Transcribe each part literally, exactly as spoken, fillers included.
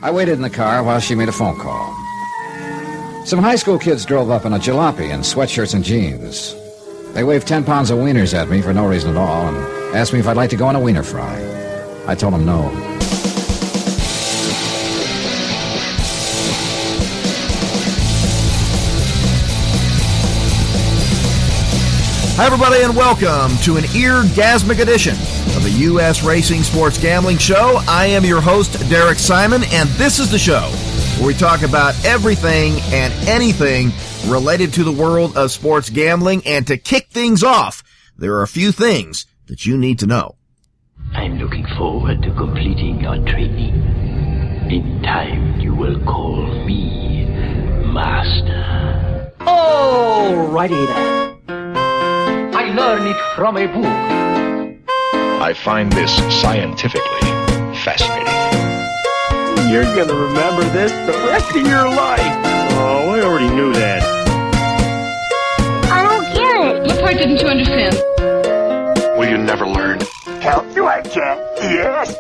I waited in the car while she made a phone call. Some high school kids drove up in a jalopy and sweatshirts and jeans. They waved ten pounds of wieners at me for no reason at all and asked me if I'd like to go on a wiener fry. I told them no. Hi, everybody, and welcome to an eargasmic edition of the U S Racing Sports Gambling Show. I am your host, Derek Simon, and this is the show where we talk about everything and anything related to the world of sports gambling. And to kick things off, there are a few things that you need to know. I'm looking forward to completing your training. In time, you will call me Master. Alrighty then. I learned it from a book. I find this scientifically fascinating. You're going to remember this the rest of your life. Oh, I already knew that. I don't get it. What part didn't you understand? Will you never learn? Count to I can. Yes.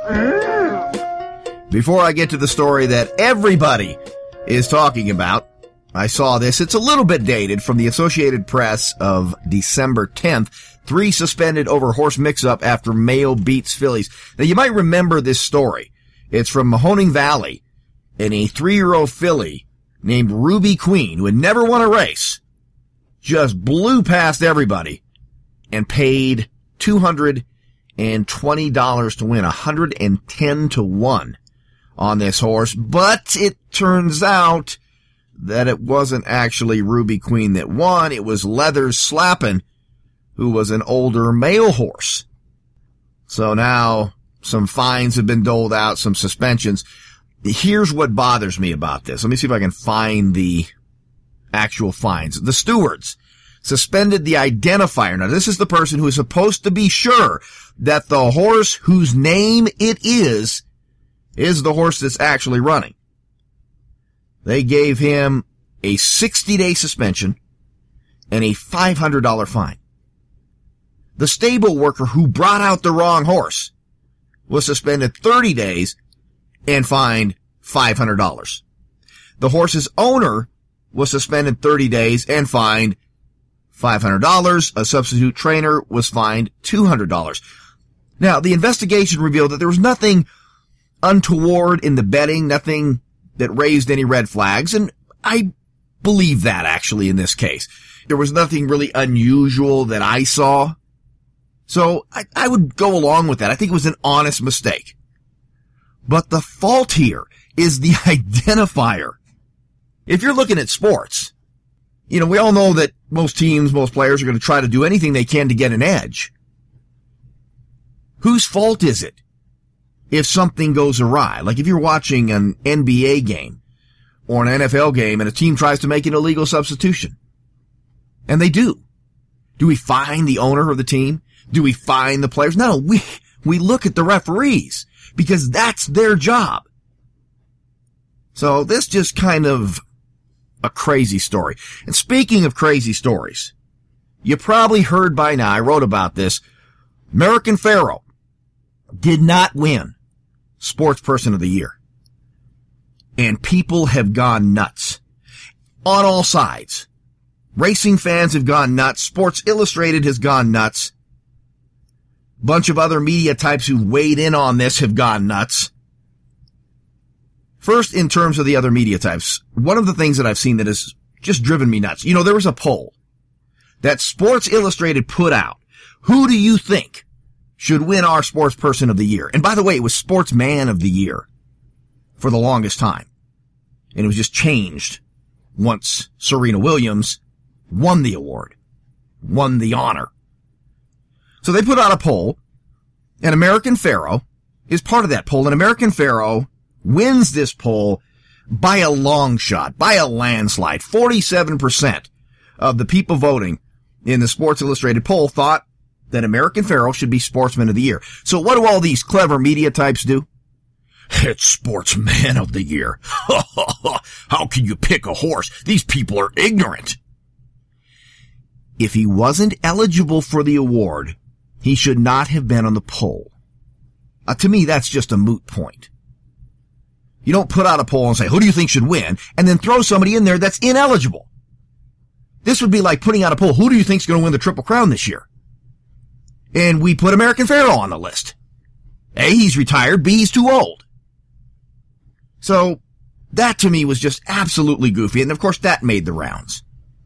Mm. Before I get to the story that everybody is talking about, I saw this. It's a little bit dated from the Associated Press of December tenth. Three suspended over horse mix-up after Mayo beats fillies. Now, you might remember this story. It's from Mahoning Valley, and a three-year-old filly named Ruby Queen, who had never won a race, just blew past everybody and paid two hundred twenty dollars to win, one hundred ten to one on this horse. But it turns out that it wasn't actually Ruby Queen that won. It was Leathers Slappin', who was an older male horse. So now some fines have been doled out, some suspensions. Here's what bothers me about this. Let me see if I can find the actual fines. The stewards suspended the identifier. Now, this is the person who is supposed to be sure that the horse whose name it is is the horse that's actually running. They gave him a sixty-day suspension and a five hundred dollars fine. The stable worker who brought out the wrong horse was suspended thirty days and fined five hundred dollars. The horse's owner was suspended thirty days and fined five hundred dollars. A substitute trainer was fined two hundred dollars. Now, the investigation revealed that there was nothing untoward in the betting, nothing that raised any red flags, and I believe that actually in this case. There was nothing really unusual that I saw. So I, I would go along with that. I think it was an honest mistake. But the fault here is the identifier. If you're looking at sports, you know, we all know that most teams, most players are going to try to do anything they can to get an edge. Whose fault is it if something goes awry? Like if you're watching an N B A game or an N F L game and a team tries to make an illegal substitution. And they do. Do we fine the owner of the team? Do we fine the players? No, we, we look at the referees because that's their job. So this just kind of a crazy story. And speaking of crazy stories, you probably heard by now, I wrote about this, American Pharoah did not win Sports Person of the Year. And people have gone nuts. On all sides. Racing fans have gone nuts. Sports Illustrated has gone nuts. Bunch of other media types who weighed in on this have gone nuts. First, in terms of the other media types, one of the things that I've seen that has just driven me nuts. You know, there was a poll that Sports Illustrated put out. Who do you think should win our Sports Person of the Year? And by the way, it was Sportsman of the Year for the longest time. And it was just changed once Serena Williams won the award, won the honor. So they put out a poll, and American Pharoah is part of that poll, and American Pharoah wins this poll by a long shot, by a landslide. forty-seven percent of the people voting in the Sports Illustrated poll thought that American Pharoah should be Sportsman of the Year. So what do all these clever media types do? It's Sportsman of the Year. How can you pick a horse? These people are ignorant. If he wasn't eligible for the award, he should not have been on the poll. Uh, to me, that's just a moot point. You don't put out a poll and say, who do you think should win? And then throw somebody in there that's ineligible. This would be like putting out a poll, who do you think's going to win the Triple Crown this year? And we put American Pharoah on the list. A, he's retired. B, he's too old. So that to me was just absolutely goofy. And of course that made the rounds.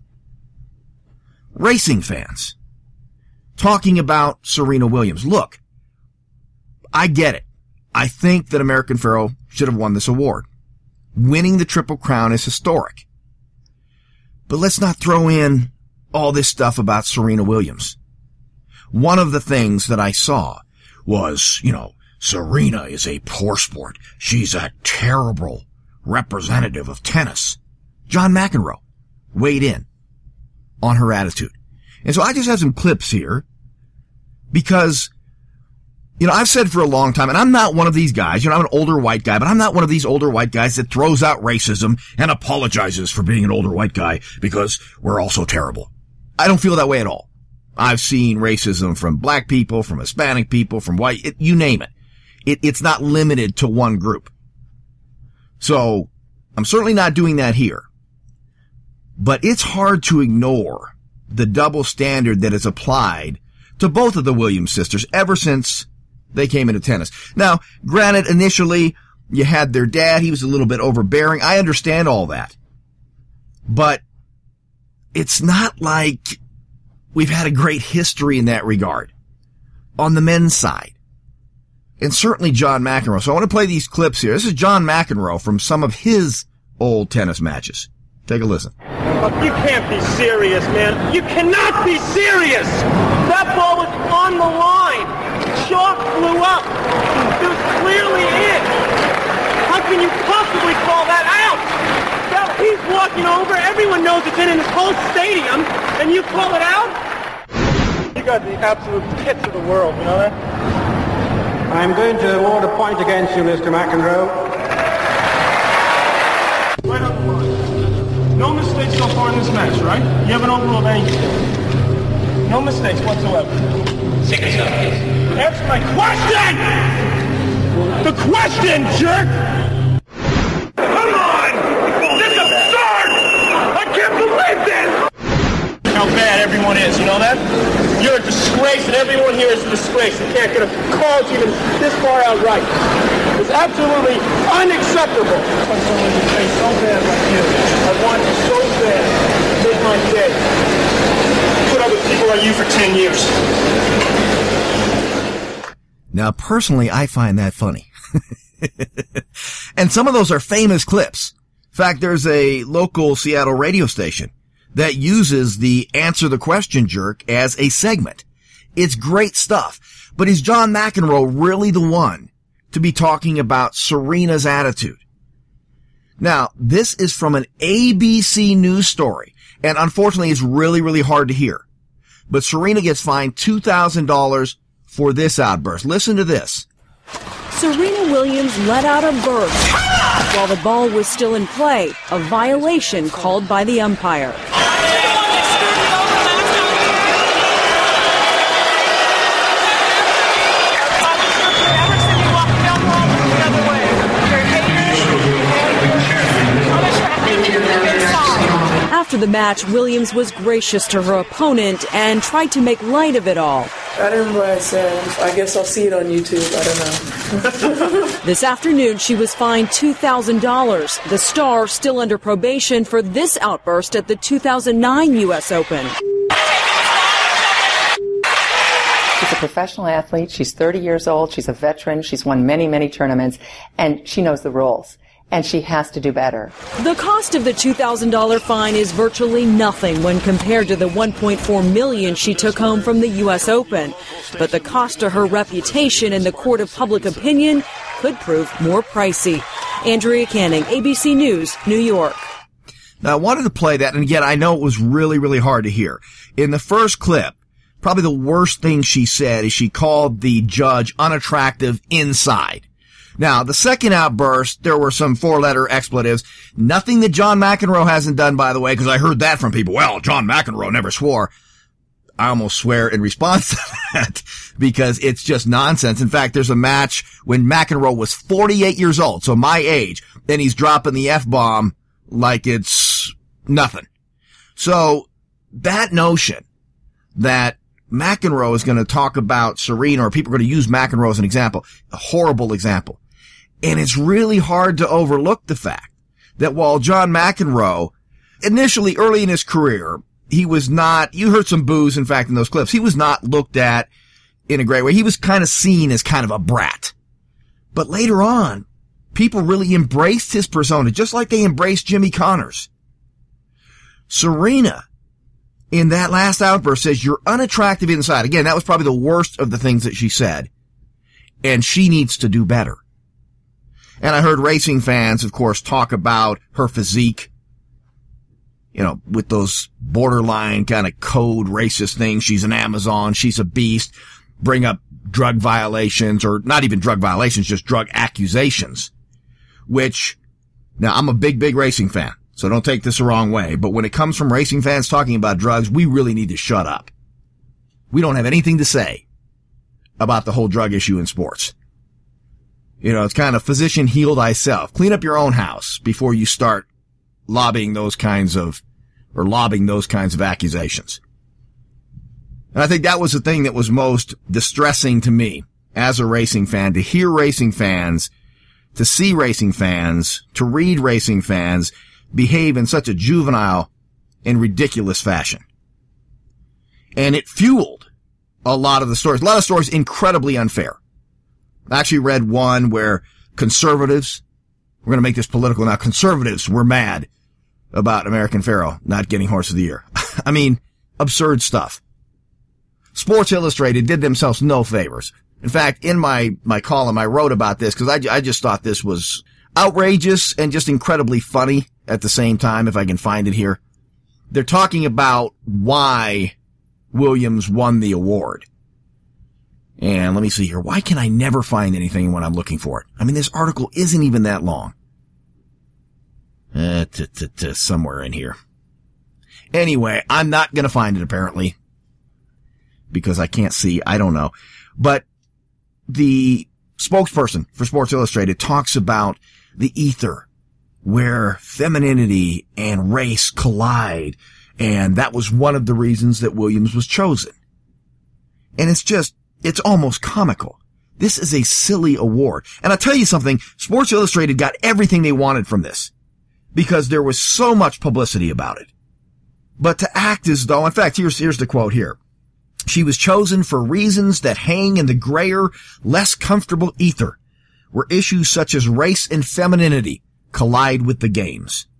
Racing fans talking about Serena Williams. Look, I get it. I think that American Pharoah should have won this award. Winning the Triple Crown is historic. But let's not throw in all this stuff about Serena Williams. One of the things that I saw was, you know, Serena is a poor sport. She's a terrible representative of tennis. John McEnroe weighed in on her attitude. And so I just have some clips here because, you know, I've said for a long time, and I'm not one of these guys, you know, I'm an older white guy, but I'm not one of these older white guys that throws out racism and apologizes for being an older white guy because we're all so terrible. I don't feel that way at all. I've seen racism from black people, from Hispanic people, from white, it, you name it. it. It's not limited to one group. So I'm certainly not doing that here. But it's hard to ignore the double standard that is applied to both of the Williams sisters ever since they came into tennis. Now, granted, initially, you had their dad. He was a little bit overbearing. I understand all that. But it's not like we've had a great history in that regard on the men's side. And certainly John McEnroe. So I want to play these clips here. This is John McEnroe from some of his old tennis matches. Take a listen. Look, you can't be serious, man. You cannot be serious! That ball was on the line. Chalk flew up. It was clearly in. How can you possibly call that out? Now he's walking over. Everyone knows it's in in this whole stadium, and you call it out? You got the absolute tits of the world, you know that? I'm going to award a point against you, Mister McEnroe. Right on the line. No mistakes so far in this match, right? You haven't overruled anything. No mistakes whatsoever. Second shot, please. Answer my question! The question, jerk! Come on! This is absurd! I can't believe this! How bad everyone is, you know that? You're a disgrace, and everyone here is a disgrace. You can't get a call to even this far out right. It's absolutely unacceptable. I want someone to say so bad like you. I want you so bad to make my day. Put up with people like you for ten years. Now, personally, I find that funny. And some of those are famous clips. In fact, there's a local Seattle radio station that uses the Answer the Question jerk as a segment. It's great stuff. But is John McEnroe really the one to be talking about Serena's attitude? Now, this is from an A B C News story, and unfortunately it's really, really hard to hear. But Serena gets fined two thousand dollars for this outburst. Listen to this. Serena Williams let out a burst while the ball was still in play, a violation called by the umpire. After the match, Williams was gracious to her opponent and tried to make light of it all. I don't remember what I said. I guess I'll see it on YouTube. I don't know. This afternoon, she was fined two thousand dollars. The star still under probation for this outburst at the two thousand nine U S Open. She's a professional athlete. She's thirty years old. She's a veteran. She's won many, many tournaments, and she knows the rules. And she has to do better. The cost of the two thousand dollars fine is virtually nothing when compared to the one point four million dollars she took home from the U S Open. But the cost to her reputation in the court of public opinion could prove more pricey. Andrea Canning, A B C News, New York. Now, I wanted to play that, and again, I know it was really, really hard to hear. In the first clip, probably the worst thing she said is she called the judge unattractive inside. Now, the second outburst, there were some four-letter expletives. Nothing that John McEnroe hasn't done, by the way, because I heard that from people. Well, John McEnroe never swore. I almost swear in response to that because it's just nonsense. In fact, there's a match when McEnroe was forty-eight years old, so my age, and he's dropping the F-bomb like it's nothing. So that notion that McEnroe is going to talk about Serena, or people are going to use McEnroe as an example, a horrible example. And it's really hard to overlook the fact that while John McEnroe, initially early in his career, he was not, you heard some boos, in fact, in those clips, he was not looked at in a great way. He was kind of seen as kind of a brat. But later on, people really embraced his persona, just like they embraced Jimmy Connors. Serena, in that last outburst, says you're unattractive inside. Again, that was probably the worst of the things that she said. And she needs to do better. And I heard racing fans, of course, talk about her physique. You know, with those borderline kind of code racist things. She's an Amazon. She's a beast. Bring up drug violations, or not even drug violations, just drug accusations. Which, now I'm a big, big racing fan. So don't take this the wrong way. But when it comes from racing fans talking about drugs, we really need to shut up. We don't have anything to say about the whole drug issue in sports. You know, it's kind of physician heal thyself. Clean up your own house before you start lobbying those kinds of, or lobbing those kinds of accusations. And I think that was the thing that was most distressing to me as a racing fan, to hear racing fans, to see racing fans, to read racing fans behave in such a juvenile and ridiculous fashion. And it fueled a lot of the stories. A lot of stories incredibly unfair. I actually read one where conservatives, we're going to make this political now, conservatives were mad about American Pharoah not getting Horse of the Year. I mean, absurd stuff. Sports Illustrated did themselves no favors. In fact, in my, my column, I wrote about this because I, I just thought this was outrageous and just incredibly funny at the same time, if I can find it here. They're talking about why Williams won the award. And let me see here. Why can I never find anything when I'm looking for it? I mean, this article isn't even that long. Uh, t- t- t- somewhere in here. Anyway, I'm not going to find it apparently because I can't see. I don't know. But the spokesperson for Sports Illustrated talks about the ether where femininity and race collide. And that was one of the reasons that Williams was chosen. And it's just, it's almost comical. This is a silly award. And I'll tell you something, Sports Illustrated got everything they wanted from this because there was so much publicity about it. But to act as though, in fact, here's, here's the quote here. She was chosen for reasons that hang in the grayer, less comfortable ether, where issues such as race and femininity collide with the games.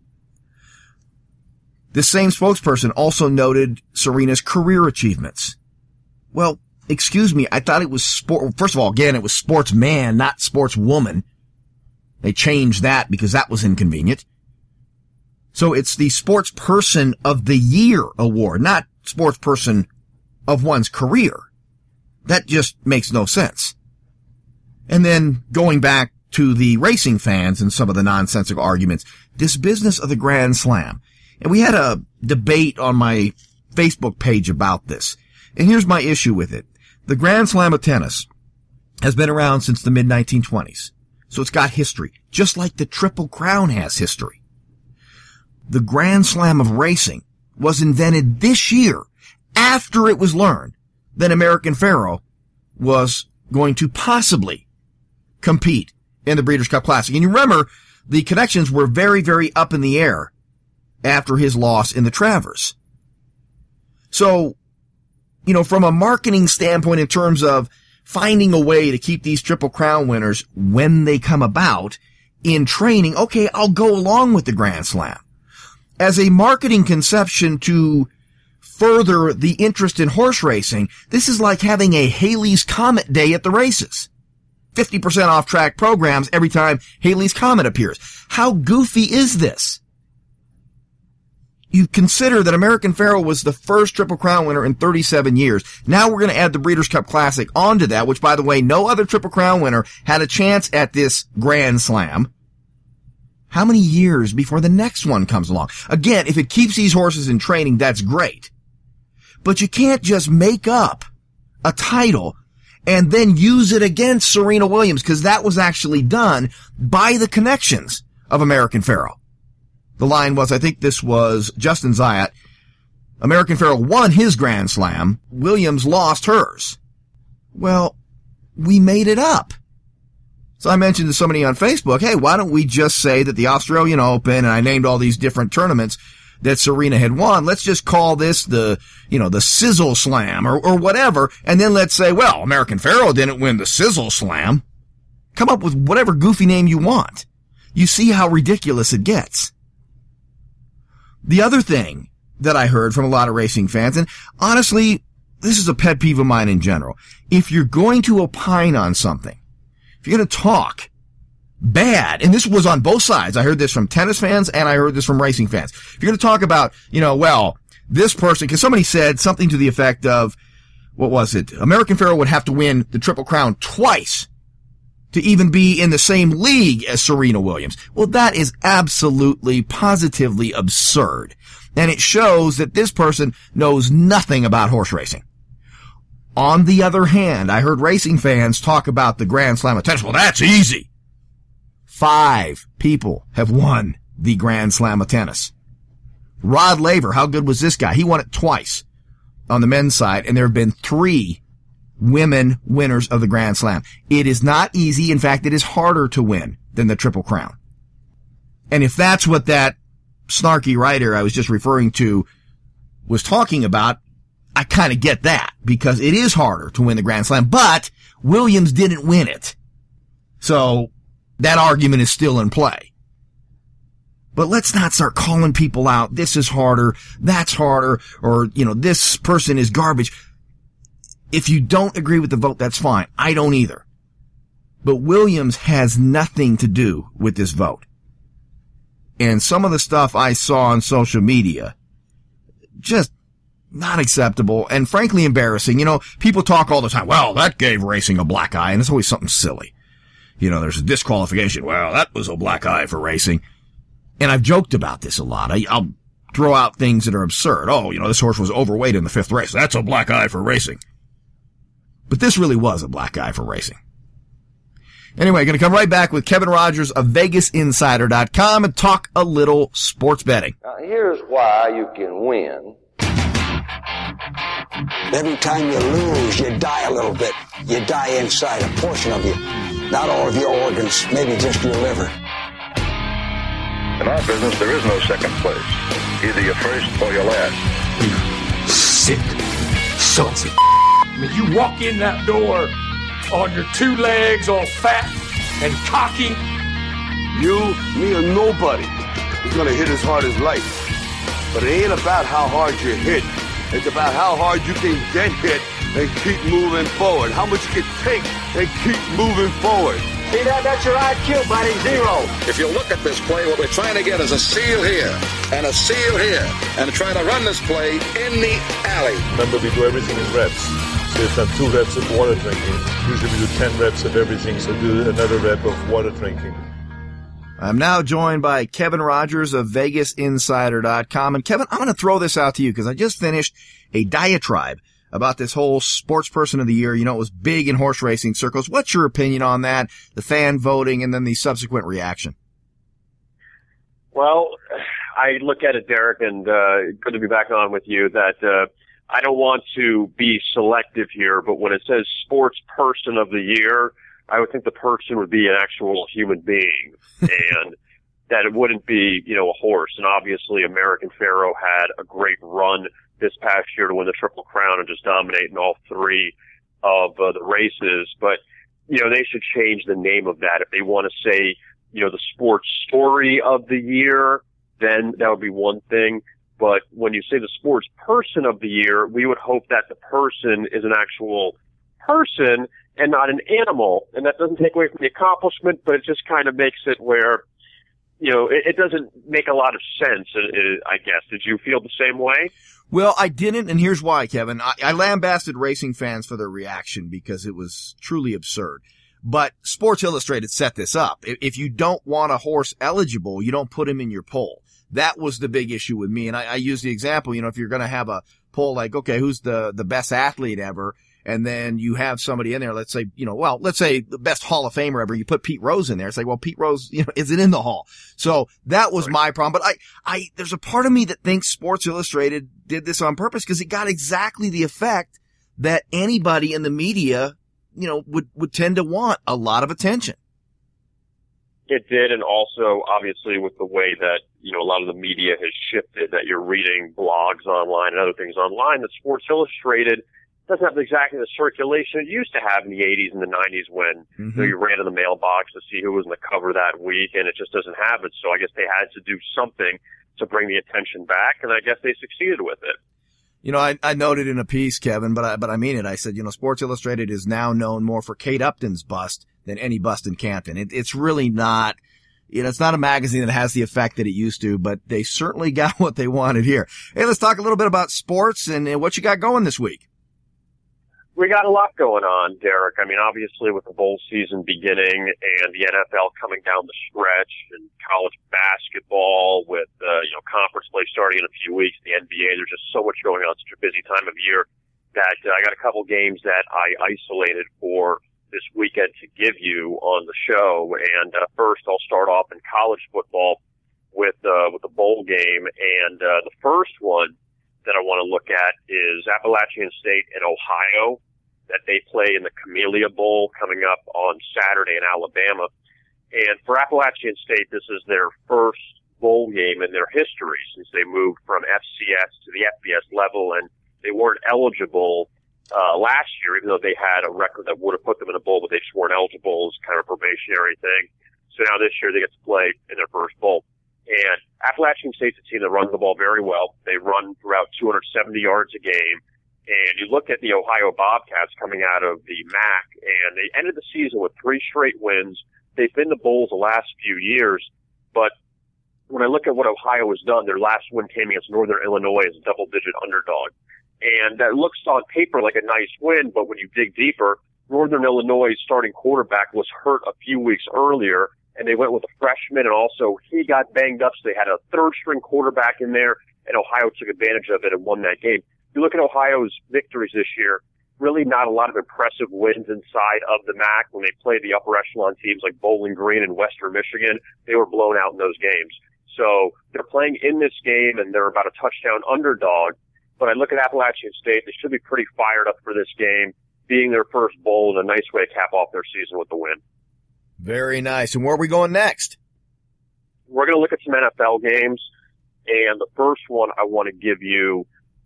This same spokesperson also noted Serena's career achievements. Well, excuse me, I thought it was sport. First of all, again, it was sportsman, not sportswoman. They changed that because that was inconvenient. So it's the Sportsperson of the Year award, not Sportsperson of one's career. That just makes no sense. And then going back to the racing fans and some of the nonsensical arguments, this business of the Grand Slam. And we had a debate on my Facebook page about this. And here's my issue with it. The Grand Slam of tennis has been around since the mid nineteen twenties. So it's got history, just like the Triple Crown has history. The Grand Slam of racing was invented this year after it was learned that American Pharoah was going to possibly compete in the Breeders' Cup Classic. And you remember, the connections were very, very up in the air after his loss in the Travers. So, you know, from a marketing standpoint in terms of finding a way to keep these Triple Crown winners when they come about in training, okay, I'll go along with the Grand Slam. As a marketing conception to further the interest in horse racing, this is like having a Halley's Comet Day at the races. fifty percent off track programs every time Halley's Comet appears. How goofy is this? You consider that American Pharoah was the first Triple Crown winner in thirty-seven years. Now we're going to add the Breeders' Cup Classic onto that, which, by the way, no other Triple Crown winner had a chance at this Grand Slam. How many years before the next one comes along? Again, if it keeps these horses in training, that's great. But you can't just make up a title and then use it against Serena Williams, because that was actually done by the connections of American Pharoah. The line was, I think this was Justin Zayat, American Pharoah won his Grand Slam, Williams lost hers. Well, we made it up. So I mentioned to somebody on Facebook, hey, why don't we just say that the Australian Open, and I named all these different tournaments that Serena had won, let's just call this the, you know, the Sizzle Slam or, or whatever, and then let's say, well, American Pharoah didn't win the Sizzle Slam. Come up with whatever goofy name you want. You see how ridiculous it gets. The other thing that I heard from a lot of racing fans, and honestly, this is a pet peeve of mine in general. If you're going to opine on something, if you're going to talk bad, and this was on both sides, I heard this from tennis fans and I heard this from racing fans. If you're going to talk about, you know, well, this person, because somebody said something to the effect of, what was it? American Pharoah would have to win the Triple Crown twice to even be in the same league as Serena Williams. Well, that is absolutely, positively absurd. And it shows that this person knows nothing about horse racing. On the other hand, I heard racing fans talk about the Grand Slam of tennis. Well, that's easy. Five people have won the Grand Slam of tennis. Rod Laver, how good was this guy? He won it twice on the men's side, and there have been three women winners of the Grand Slam. It is not easy. In fact, it is harder to win than the Triple Crown. And if that's what that snarky writer I was just referring to was talking about, I kind of get that, because it is harder to win the Grand Slam, but Williams didn't win it. So that argument is still in play. But let's not start calling people out. This is harder, that's harder, or, you know, this person is garbage. If you don't agree with the vote, that's fine. I don't either. But Williams has nothing to do with this vote. And some of the stuff I saw on social media, just not acceptable and frankly embarrassing. You know, people talk all the time, well, that gave racing a black eye, and it's always something silly. You know, there's a disqualification. Well, that was a black eye for racing. And I've joked about this a lot. I, I'll throw out things that are absurd. Oh, you know, this horse was overweight in the fifth race. That's a black eye for racing. But this really was a black eye for racing. Anyway, going to come right back with Kevin Rogers of Vegas Insider dot com and talk a little sports betting. Now, here's why you can win. Every time you lose, you die a little bit. You die inside, a portion of you. Not all of your organs, maybe just your liver. In our business, there is no second place. Either you're first or you're last. You sick, salty. I mean, you walk in that door on your two legs all fat and cocky. You, me, or nobody is going to hit as hard as life. But it ain't about how hard you hit. It's about how hard you can get hit and keep moving forward. How much you can take and keep moving forward. See that? That's your I Q, buddy. Zero. If you look at this play, what we're trying to get is a seal here and a seal here and trying to run this play in the alley. Remember, we do everything in reps. So we've done two reps of water drinking. Usually we do ten reps of everything, so do another rep of water drinking. I'm now joined by Kevin Rogers of Vegas Insider dot com. And Kevin, I'm going to throw this out to you because I just finished a diatribe about this whole sports person of the year. You know, it was big in horse racing circles. What's your opinion on that, the fan voting, and then the subsequent reaction? Well, I look at it, Derek, and uh, good to be back on with you, that uh, I don't want to be selective here, but when it says sports person of the year, I would think the person would be an actual human being, and that it wouldn't be, you know, a horse. And obviously American Pharoah had a great run this past year to win the Triple Crown and just dominate in all three of uh, the races. But, you know, they should change the name of that. If they want to say, you know, the sports story of the year, then that would be one thing. But when you say the sports person of the year, we would hope that the person is an actual person and not an animal. And that doesn't take away from the accomplishment, but it just kind of makes it where, you know, it, it doesn't make a lot of sense, I guess. Did you feel the same way? Well, I didn't, and here's why, Kevin. I, I lambasted racing fans for their reaction because it was truly absurd. But Sports Illustrated set this up. If, if you don't want a horse eligible, you don't put him in your poll. That was the big issue with me. And I, I use the example, you know, if you're going to have a poll like, okay, who's the, the best athlete ever? and then you have somebody in there, let's say, you know, well, let's say the best Hall of Famer ever, you put Pete Rose in there. It's like, well, Pete Rose, you know, isn't in the Hall. So that was my problem. But I, I, there's a part of me that thinks Sports Illustrated did this on purpose because it got exactly the effect that anybody in the media, you know, would, would tend to want a lot of attention. It did, and also, obviously, with the way that, you know, a lot of the media has shifted, that you're reading blogs online and other things online, that Sports Illustrated doesn't have exactly the circulation it used to have in the eighties and the nineties when mm-hmm. you know, you ran to the mailbox to see who was in the cover that week, and it just doesn't have it. So I guess they had to do something to bring the attention back, and I guess they succeeded with it. You know, I, I noted in a piece, Kevin, but I, but I mean it. I said, you know, Sports Illustrated is now known more for Kate Upton's bust than any bust in Canton. It, it's really not, you know, it's not a magazine that has the effect that it used to, but they certainly got what they wanted here. Hey, let's talk a little bit about sports and, and what you got going this week. We got a lot going on, Derek. I mean, obviously with the bowl season beginning and the N F L coming down the stretch and college basketball with, uh, you know, conference play starting in a few weeks, the N B A, there's just so much going on, such a busy time of year that uh, I got a couple games that I isolated for this weekend to give you on the show. And uh, first I'll start off in college football with, uh, with the bowl game. And uh, the first one that I want to look at is Appalachian State in Ohio, that they play in the Camellia Bowl coming up on Saturday in Alabama. And for Appalachian State, this is their first bowl game in their history since they moved from F C S to the F B S level, and they weren't eligible uh last year, even though they had a record that would have put them in a bowl, but they just weren't eligible as kind of a probationary thing. So now this year they get to play in their first bowl. And Appalachian State's a team that runs the ball very well. They run throughout two hundred seventy yards a game. And you look at the Ohio Bobcats coming out of the M A C, and they ended the season with three straight wins. They've been to bowls the last few years, but when I look at what Ohio has done, their last win came against Northern Illinois as a double-digit underdog. And that looks on paper like a nice win, but when you dig deeper, Northern Illinois' starting quarterback was hurt a few weeks earlier, and they went with a freshman, and also he got banged up, so they had a third-string quarterback in there, and Ohio took advantage of it and won that game. You look at Ohio's victories this year, really not a lot of impressive wins inside of the M A C. When they played the upper echelon teams like Bowling Green and Western Michigan, they were blown out in those games. So they're playing in this game, and they're about a touchdown underdog. But I look at Appalachian State, they should be pretty fired up for this game, being their first bowl and a nice way to cap off their season with the win. Very nice. And where are we going next? We're going to look at some N F L games, and the first one I want to give you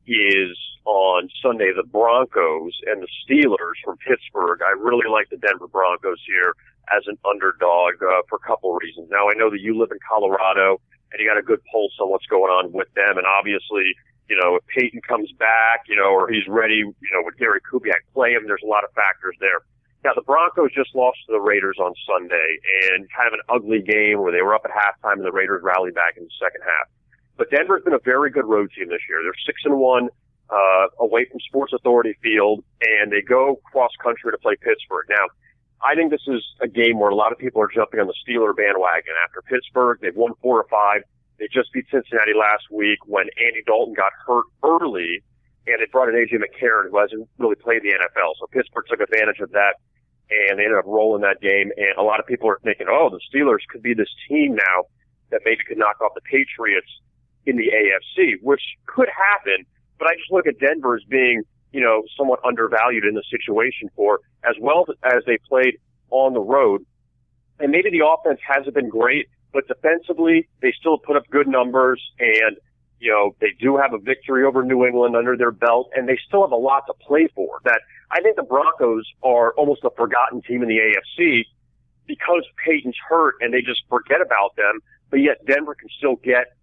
is on Sunday, the Broncos and the Steelers from Pittsburgh. I really like the Denver Broncos here as an underdog uh, for a couple of reasons. Now, I know that you live in Colorado, and you got a good pulse on what's going on with them, and obviously, you know, if Peyton comes back, you know, or he's ready, you know, with Gary Kubiak play him, there's a lot of factors there. Now, the Broncos just lost to the Raiders on Sunday, and kind of an ugly game where they were up at halftime and the Raiders rallied back in the second half. But Denver's been a very good road team this year. They're six and one, uh, away from Sports Authority Field, and they go cross country to play Pittsburgh. Now, I think this is a game where a lot of people are jumping on the Steeler bandwagon. After Pittsburgh, they've won four or five. They just beat Cincinnati last week when Andy Dalton got hurt early, and they brought in A J McCarron, who hasn't really played the N F L. So Pittsburgh took advantage of that, and they ended up rolling that game. And a lot of people are thinking, oh, the Steelers could be this team now that maybe could knock off the Patriots in the A F C, which could happen. But I just look at Denver as being, you know, somewhat undervalued in the situation for, as well as they played on the road. And maybe the offense hasn't been great, but defensively, they still put up good numbers, and, you know, they do have a victory over New England under their belt, and they still have a lot to play for. That I think the Broncos are almost a forgotten team in the A F C because Peyton's hurt, and they just forget about them, but yet Denver can still get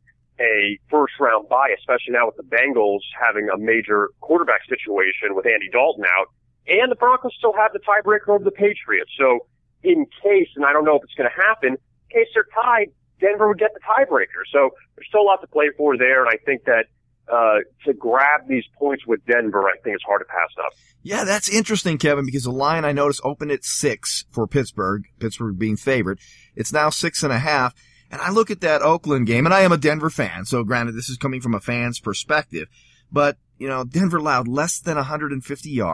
a first-round bye, especially now with the Bengals having a major quarterback situation with Andy Dalton out, and the Broncos still have the tiebreaker over the Patriots. So in case, and I don't know if it's going to happen, in case they're tied, Denver would get the tiebreaker. So there's still a lot to play for there, and I think that uh to grab these points with Denver, I think it's hard to pass up. Yeah, that's interesting, Kevin, because the line I noticed opened at six for Pittsburgh, Pittsburgh being favored. It's now six and a half. And I look at that Oakland game, and I am a Denver fan, so granted, this is coming from a fan's perspective. But, you know, Denver allowed less than one hundred fifty yards,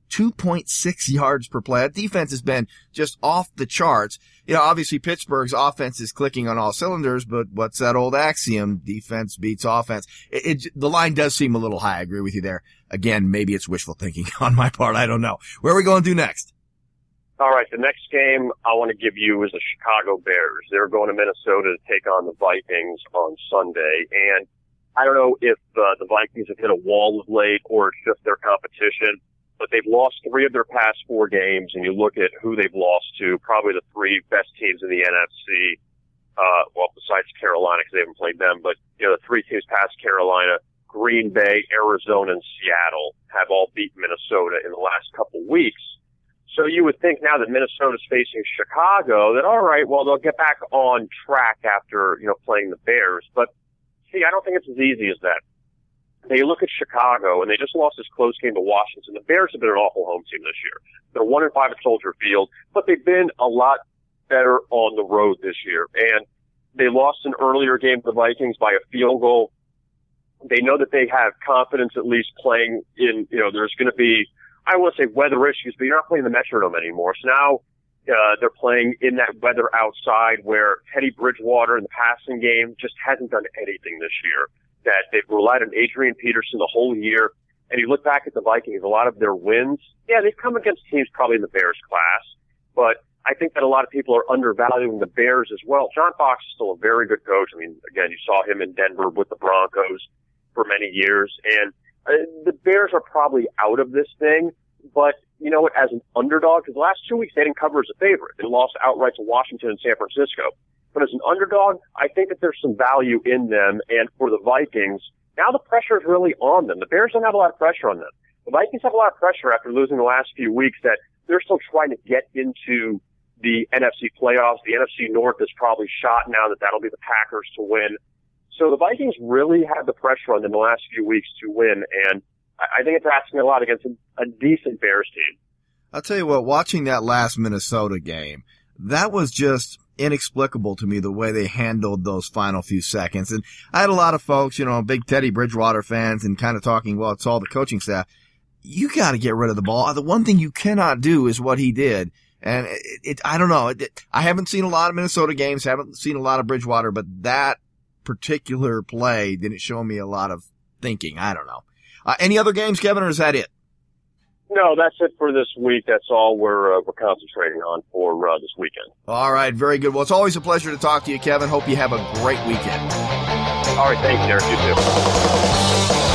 two point six yards per play. That defense has been just off the charts. You know, obviously Pittsburgh's offense is clicking on all cylinders, but what's that old axiom? Defense beats offense. It, it, the line does seem a little high. I agree with you there. Again, maybe it's wishful thinking on my part. I don't know. Where are we going to next? All right, the next game I want to give you is the Chicago Bears. They're going to Minnesota to take on the Vikings on Sunday. And I don't know if uh, the Vikings have hit a wall of late or it's just their competition, but they've lost three of their past four games, and you look at who they've lost to, probably the three best teams in the N F C, uh, well, besides Carolina, because they haven't played them, but, you know, the three teams past Carolina, Green Bay, Arizona, and Seattle have all beaten Minnesota in the last couple weeks. So you would think now that Minnesota's facing Chicago that, all right, well, they'll get back on track after, you know, playing the Bears. But, see, I don't think it's as easy as that. They look at Chicago, and they just lost this close game to Washington. The Bears have been an awful home team this year. They're one and five at Soldier Field, but they've been a lot better on the road this year. And they lost an earlier game to the Vikings by a field goal. They know that they have confidence at least playing in, you know, there's going to be, I don't want to say weather issues, but you're not playing the Metrodome anymore. So now uh, they're playing in that weather outside where Teddy Bridgewater in the passing game just hasn't done anything this year. That they've relied on Adrian Peterson the whole year. And you look back at the Vikings, a lot of their wins, yeah, they've come against teams probably in the Bears class. But I think that a lot of people are undervaluing the Bears as well. John Fox is still a very good coach. I mean, again, you saw him in Denver with the Broncos for many years. And uh, the Bears are probably out of this thing. But, you know what, as an underdog, because the last two weeks they didn't cover as a favorite. They lost outright to Washington and San Francisco. But as an underdog, I think that there's some value in them. And for the Vikings, now the pressure is really on them. The Bears don't have a lot of pressure on them. The Vikings have a lot of pressure after losing the last few weeks that they're still trying to get into the N F C playoffs. The N F C North is probably shot now that that'll be the Packers to win. So the Vikings really had the pressure on them the last few weeks to win. And I think it's asking a lot against a, a decent Bears team. I'll tell you what, watching that last Minnesota game, that was just inexplicable to me the way they handled those final few seconds. And I had a lot of folks, you know, big Teddy Bridgewater fans and kind of talking, well, it's all the coaching staff. You got to get rid of the ball. The one thing you cannot do is what he did. And it, it I don't know. It, it, I haven't seen a lot of Minnesota games, haven't seen a lot of Bridgewater, but that particular play didn't show me a lot of thinking. I don't know. Uh, any other games, Kevin, or is that it? No, that's it for this week. That's all we're uh, we're concentrating on for uh, this weekend. All right, very good. Well, it's always a pleasure to talk to you, Kevin. Hope you have a great weekend. All right, thanks, Derek. You too.